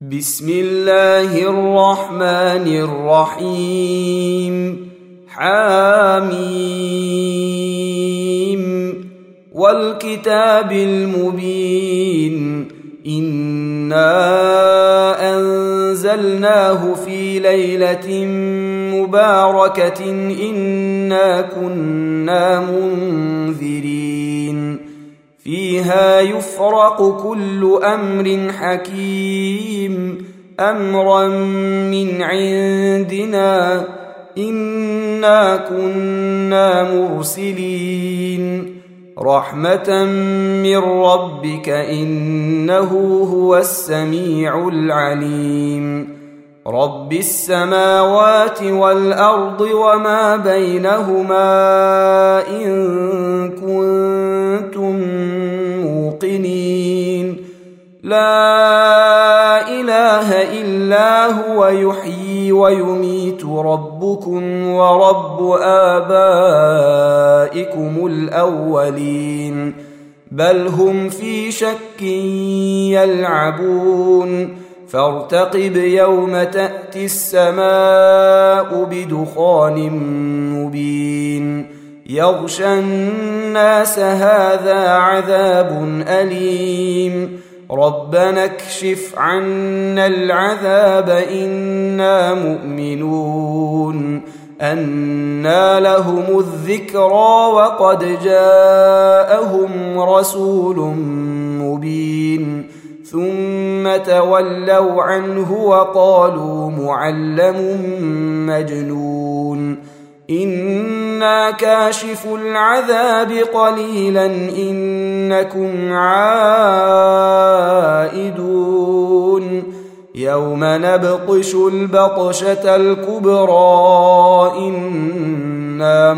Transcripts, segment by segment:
بسم الله الرحمن الرحيم. حاميم والكتاب المبين. إنا أنزلناه في ليلة مباركة إنا كنا منذرين فيها يفرق كل أمر حكيم أمرا من عندنا إنا كنا مرسلين رحمة من ربك إنه هو السميع العليم. رب السماوات والأرض وما بينهما إن كنتم موقنين. لا إله إلا هو يحيي ويميت ربكم ورب آبائكم الأولين بل هم في شك يلعبون. فارتقب يوم تأتي السماء بدخان مبين يغشى الناس هذا عذاب أليم. ربنا اكشف عنا العذاب إنا مؤمنون. أنى لهم الذكرى وقد جاءهم رسول مبين ثم تولوا عنه وقالوا معلم مجنون. إنا كاشف العذاب قليلا إنكم عائدون. يوم نبطش البطشة الكبرى إنا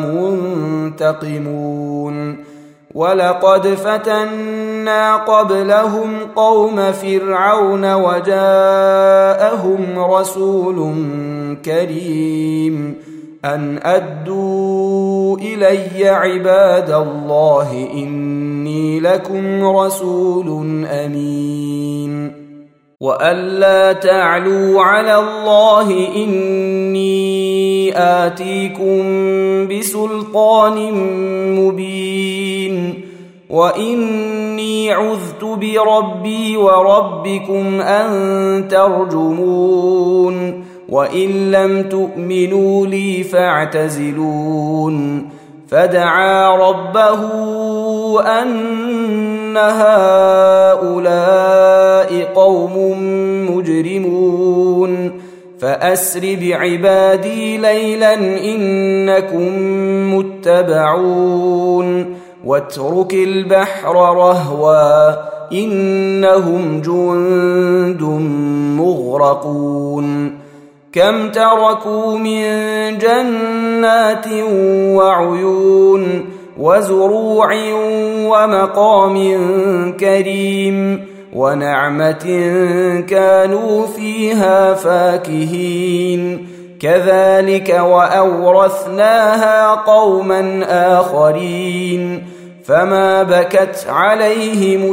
منتقمون. ولقد فتنا قبلهم قوم فرعون وجاءهم رسول كريم أن أدوا إلي عباد الله إني لكم رسول أمين. وألا تعلوا على الله إني آتيكم بسلطان مبين. وإني عذت بربي وربكم أن ترجمون. وإن لم تؤمنوا لي فاعتزلون. فدعا ربه أن هؤلاء قوم مجرمون فأسر بعبادي ليلا إنكم متبعون. واترك البحر رهوا إنهم جند مغرقون. كم تركوا من جنات وعيون وزروع ومقام كريم ونعمة كانوا فيها فاكهين. كذلك وأورثناها قوما آخرين فما بكت عليهم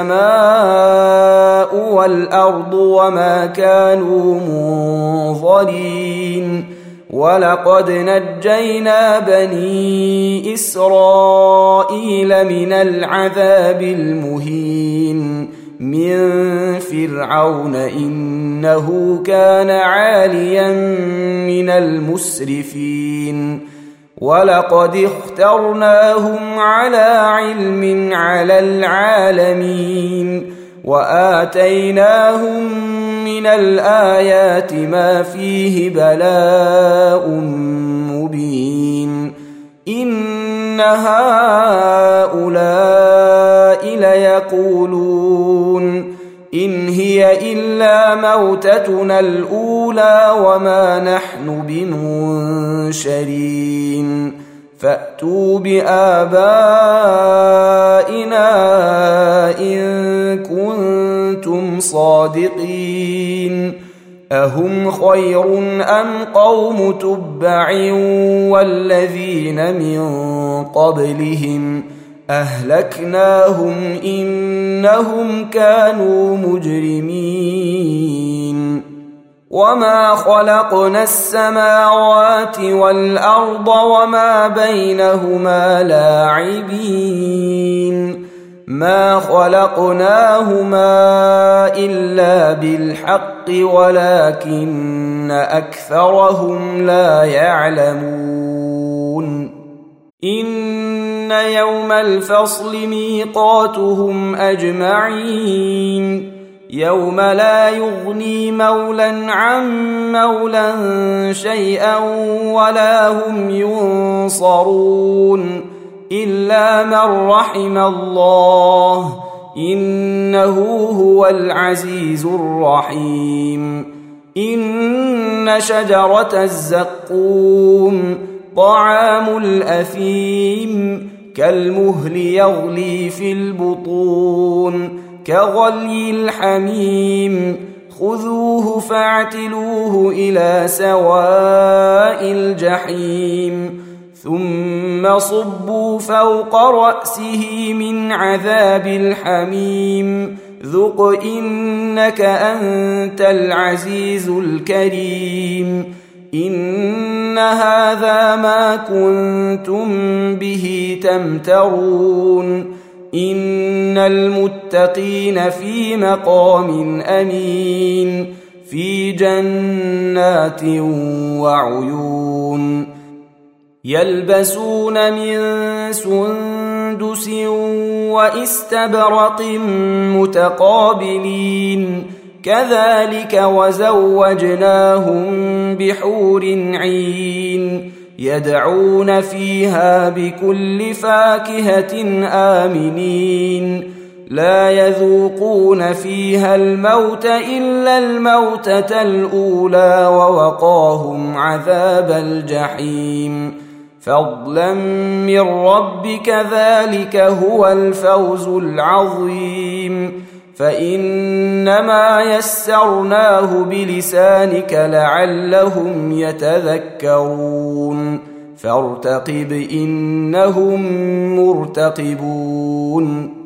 السماء والأرض وما كانوا منظرين. ولقد نجينا بني إسرائيل من العذاب المهين من فرعون إنه كان عاليا من المسرفين. ولقد اخترناهم على علم على العالمين وآتيناهم من الآيات ما فيه بلاء مبين. إن هؤلاء ليقولون إن هي إلا موتتنا الأولى وما نحن بمنشرين. فأتوا بآبائنا إن كنتم صادقين. أهم خير أم قوم تبع والذين من قبلهم أهلكناهم إنهم كانوا مجرمين. وما خلقنا السماوات والأرض وما بينهما لاعبين ما خلقناهما إلا بالحق ولكن أكثرهم لا يعلمون إن يوم الفصل ميقاتهم أجمعين يوم لا يغني مولا عن مولا شيئا ولا هم ينصرون إلا من رحم الله إنه هو العزيز الرحيم إن شجرة الزقوم طعام الأثيم كالمهل يغلي في البطون كغلي الحميم خذوه فاعتلوه إلى سواء الجحيم ثم صبوا فوق رأسه من عذاب الحميم ذق إنك أنت العزيز الكريم إن هذا ما كنتم به تمترون إن المتقين في مقام أمين في جنات وعيون يلبسون من سندس واستبرق متقابلين كذلك وزوجناهم بحور عين يدعون فيها بكل فاكهة آمنين لا يذوقون فيها الموت إلا الموتة الأولى ووقاهم عذاب الجحيم فضلا من ربك ذلك هو الفوز العظيم فإنما يسرناه بلسانك لعلهم يتذكرون فارتقب إنهم مرتقبون